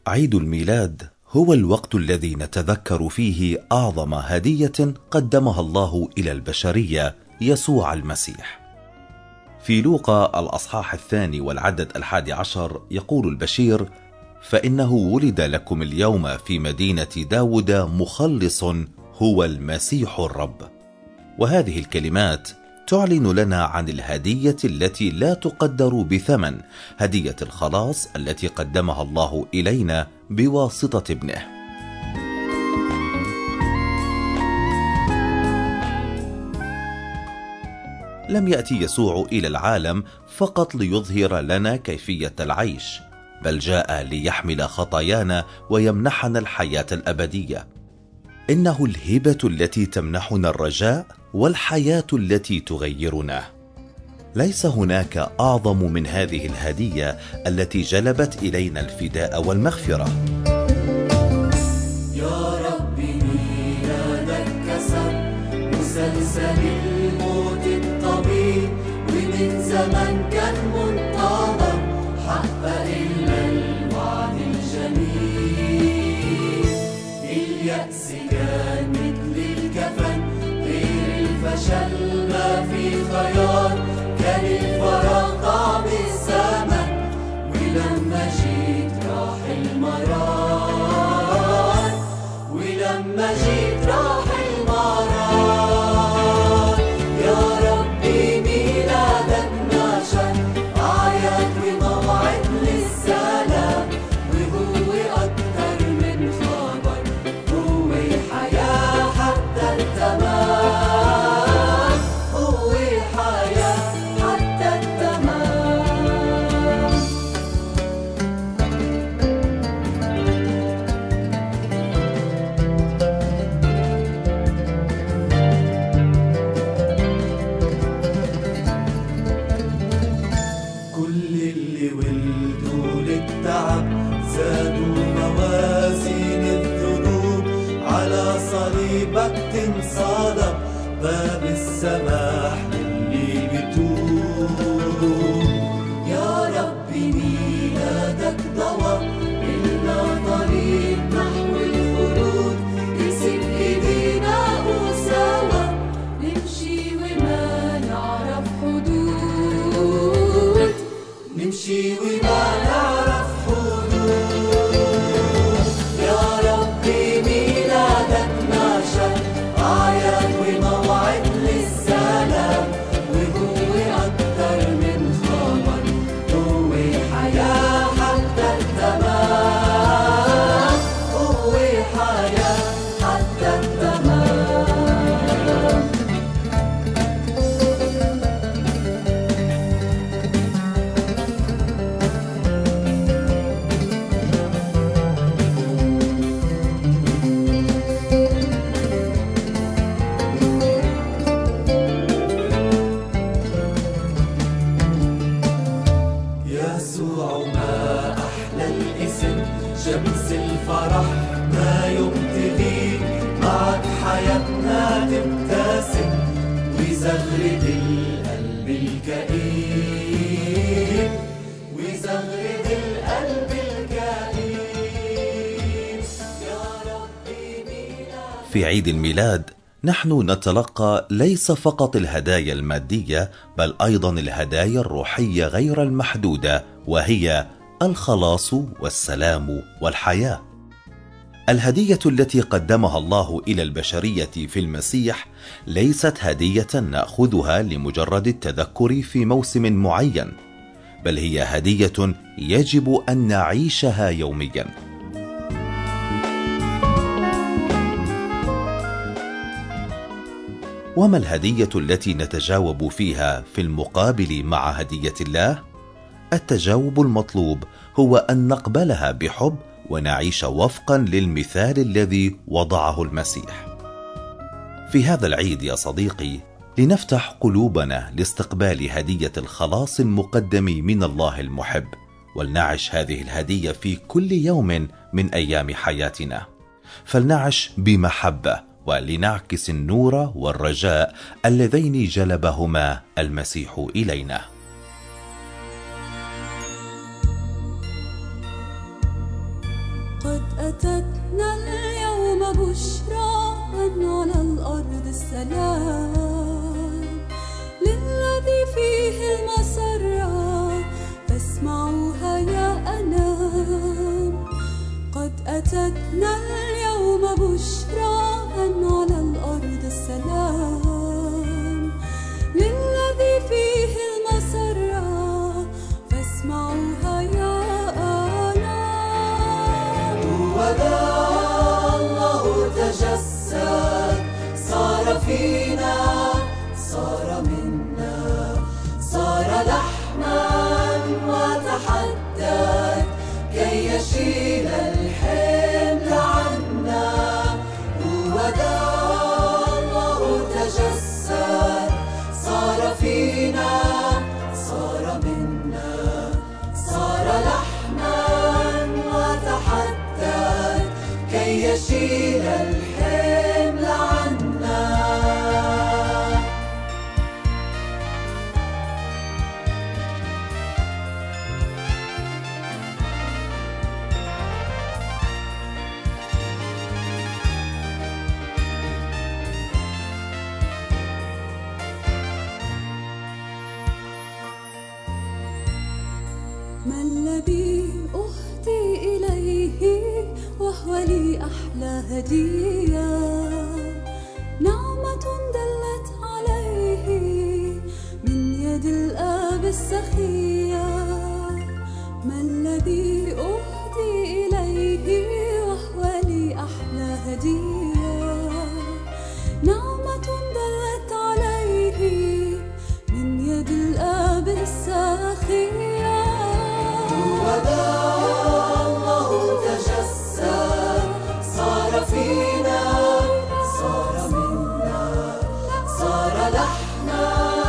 عيد الميلاد هو الوقت الذي نتذكر فيه أعظم هدية قدمها الله إلى البشرية، يسوع المسيح. في لوقا الأصحاح 2 والعدد 11 يقول البشير: فإنه ولد لكم اليوم في مدينة داود مخلص هو المسيح الرب. وهذه الكلمات تعلن لنا عن الهدية التي لا تقدر بثمن، هدية الخلاص التي قدمها الله إلينا بواسطة ابنه. لم يأتي يسوع إلى العالم فقط ليظهر لنا كيفية العيش، بل جاء ليحمل خطايانا ويمنحنا الحياة الأبدية. إنه الهبة التي تمنحنا الرجاء والحياة التي تغيرنا. ليس هناك أعظم من هذه الهدية التي جلبت إلينا الفداء والمغفرة. يا ربي ميلادك كسر مسلسل الموت الطويل، ومن زمن كان منتظر حقق لنا الوعد الجميل. اليأس كان مثل الكفن، غير الفشل ما في خيار، كان الفراغ طعم الزمن، ولما جيت راح المرار، ولما جيت راح المرار. يا ربي ميلادك نشر أعياد وموعد للسلام، وهو أكتر من خبر، هو الحياة حتى التمام، هو الحياة حتى التمام. كل اللي ولدوا للتعب زادوا موازين الذنوب، على صليبك تنصلب باب السماح للي بتوب. يا ربي ميلادك ضوى إلنا طريق نحو الخلود، نسيب إيدينا وسوا نمشي وما نعرف حدود، نمشي وما نعرف حدود. يا ربي ميلادك نشر أعياد وموعد للسلام، وهو أكتر من خبر، هو الحياة حتى التمام، هو الحياة حتى التمام. يسوع ما أحلى الاسم، شمس الفرح ما يوم تغيب، معك حياتنا تبتسم ويزغرد القلب الكئيب، ويزغرد القلب الكئيب. يا ربي ميلاد. في عيد الميلاد نحن نتلقى ليس فقط الهدايا المادية، بل أيضا الهدايا الروحية غير المحدودة، وهي الخلاص والسلام والحياة. الهدية التي قدمها الله إلى البشرية في المسيح ليست هدية نأخذها لمجرد التذكر في موسم معين، بل هي هدية يجب أن نعيشها يوميا. وما الهدية التي نتجاوب فيها في المقابل مع هدية الله؟ التجاوب المطلوب هو أن نقبلها بحب ونعيش وفقا للمثال الذي وضعه المسيح. في هذا العيد يا صديقي، لنفتح قلوبنا لاستقبال هدية الخلاص المقدم من الله المحب، ولنعش هذه الهدية في كل يوم من أيام حياتنا. فلنعش بمحبة ولنعكس النور والرجاء اللذين جلبهما المسيح إلينا. قد أتتنا اليوم بشرى أن على الأرض السلام للذي فيه المسرة فاسمعوها يا أنام. قد أتتنا اليوم بشرى أن على الأرض السلام للذي فيه المسرة فاسمعوها يا أنام. وذا الله تجسد صار فينا صار منا صار لحما وتحدث كي يشيل الحمل عنا. وذا الله تجسد صار فينا صار منا صار لحما وتحدث كي يشيل الحمل عنا. ما الذي أهدي إليه وهو لي أحلى هدية نعمة دلت عليه من يد الآب السخية. ما الذي أهدي إليه وهو لي أحلى هدية نعمة دلت عليه من يد الآب السخية. وذا الله تجسد صار فينا صار منا صار لحما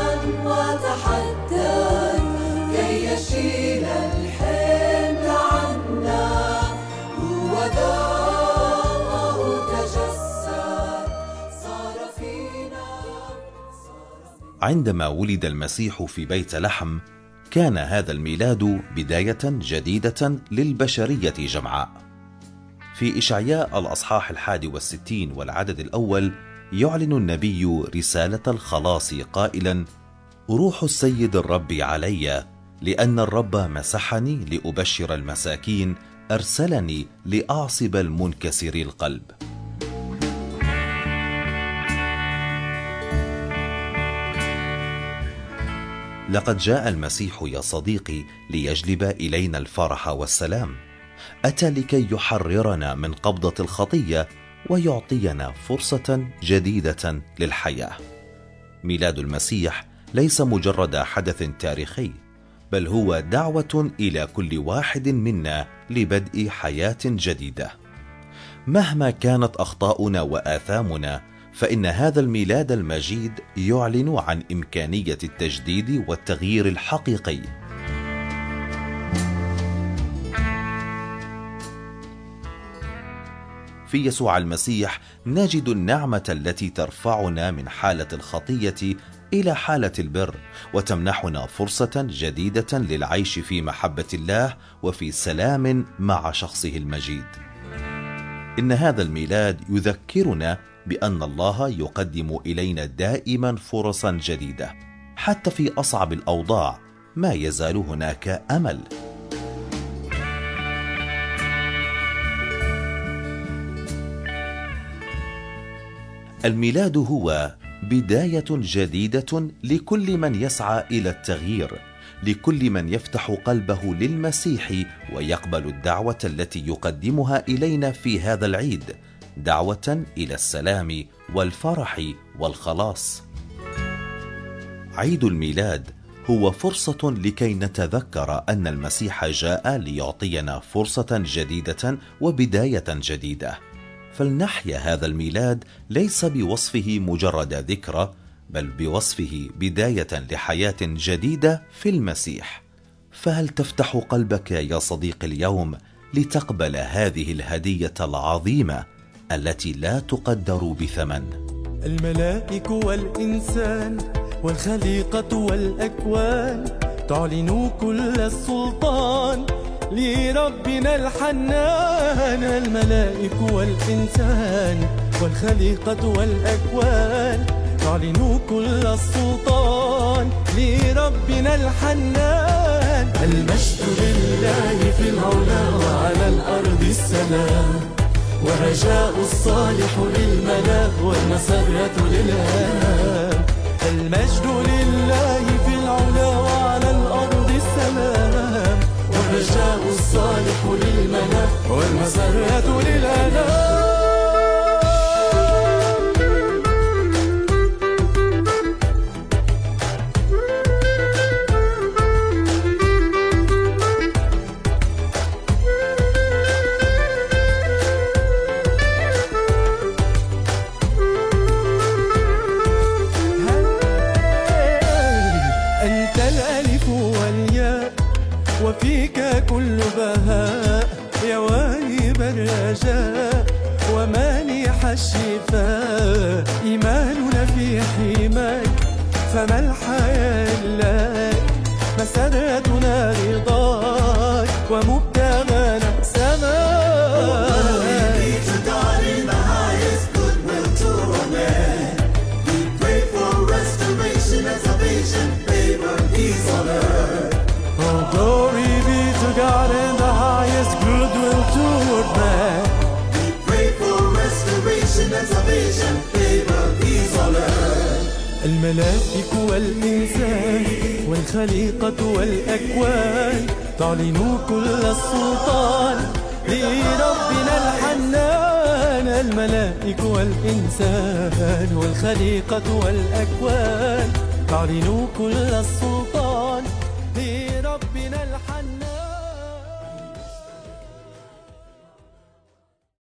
وتحدث كي يشيل الحمل عنا. وذا الله تجسد صار فينا. عندما ولد المسيح في بيت لحم كان هذا الميلاد بداية جديدة للبشرية جمعاء. في إشعياء الأصحاح 61 والعدد الأول يعلن النبي رسالة الخلاص قائلا: روح السيد الرب علي لأن الرب مسحني لأبشر المساكين أرسلني لأعصب المنكسر القلب. لقد جاء المسيح يا صديقي ليجلب إلينا الفرح والسلام. أتى لكي يحررنا من قبضة الخطية ويعطينا فرصة جديدة للحياة. ميلاد المسيح ليس مجرد حدث تاريخي، بل هو دعوة إلى كل واحد منا لبدء حياة جديدة. مهما كانت أخطاؤنا وآثامنا، فإن هذا الميلاد المجيد يعلن عن إمكانية التجديد والتغيير الحقيقي. في يسوع المسيح نجد النعمة التي ترفعنا من حالة الخطية إلى حالة البر، وتمنحنا فرصة جديدة للعيش في محبة الله وفي سلام مع شخصه المجيد. إن هذا الميلاد يذكرنا بأن الله يقدم إلينا دائما فرصا جديدة، حتى في أصعب الأوضاع ما يزال هناك أمل. الميلاد هو بداية جديدة لكل من يسعى إلى التغيير، لكل من يفتح قلبه للمسيح ويقبل الدعوة التي يقدمها إلينا في هذا العيد، دعوة إلى السلام والفرح والخلاص. عيد الميلاد هو فرصة لكي نتذكر أن المسيح جاء ليعطينا فرصة جديدة وبداية جديدة. فلنحيا هذا الميلاد ليس بوصفه مجرد ذكرى، بل بوصفه بداية لحياة جديدة في المسيح. فهل تفتح قلبك يا صديقي اليوم لتقبل هذه الهدية العظيمة التي لا تقدر بثمن؟ الملائكة والإنسان والخليقة والأكوان تعلن كل السلطان لربنا الحنان. الملائك والإنسان والخليقة والأكوان تعلن كل السلطان لربنا الحنان. المجد لله في العلا وعلى الأرض السلام، ورجاء الصالح للملا والمسرة للأنام. المجد لله في العلا وعلى الأرض السلام، ورجاء الصالح للملا والمسرة للأنام. أنت الألف والياء وفيك كل بهاء، يا واهب الرجاء ومانح الشفاء. إيماننا في حماك فما الحياة إلاك، مسرتنا رضاك ومبتغانا سماك. Glory be to God in the highest, goodwill toward man. We pray for restoration and salvation, favor, peace on earth. الملائك والإنسان والخليقة والأكوان تعلن كل السلطان لربنا الحنان. الملائك والإنسان والخليقة والأكوان تعلن كل السلطان